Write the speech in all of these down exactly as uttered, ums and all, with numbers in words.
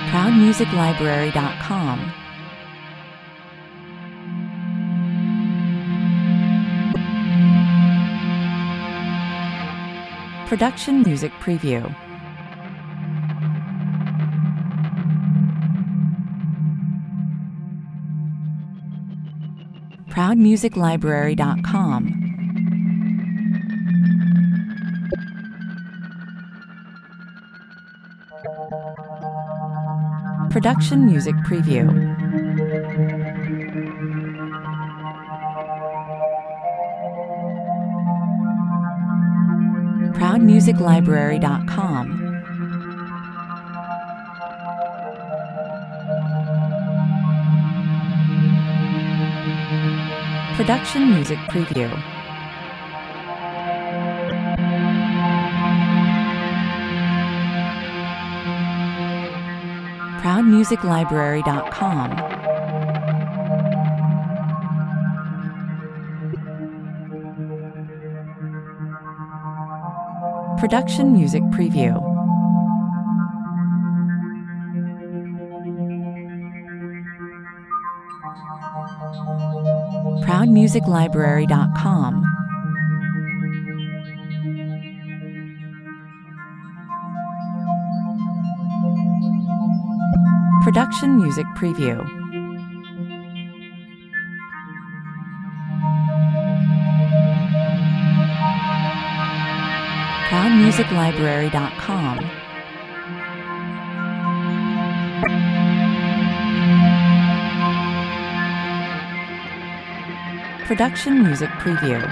proud music library dot com. Production Music Preview. proud music library dot com. Production Music Preview. proud music library dot com. Production Music Preview. proud music library dot com. Production Music Preview. proud music library dot com. Production Music Preview. proud music library dot com. Production Music Preview.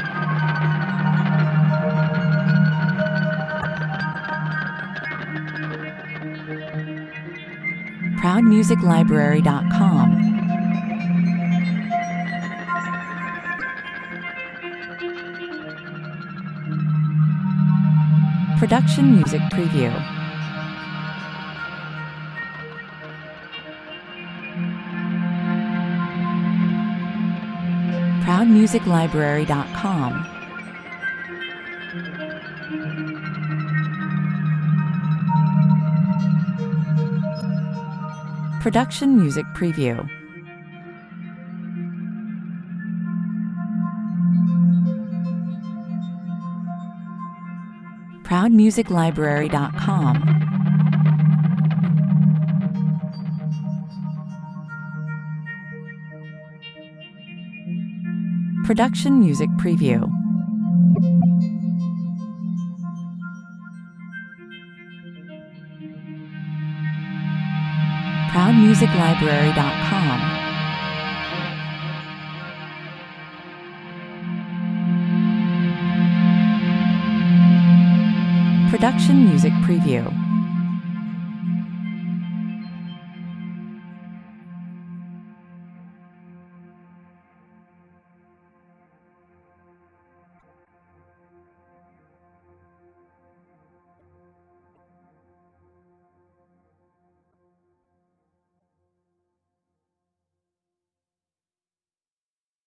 proud music library dot com. Production Music Preview. proud music library dot com. Production Music Preview. proud music library dot com. Production Music Preview. proud music library dot com. Production Music Preview.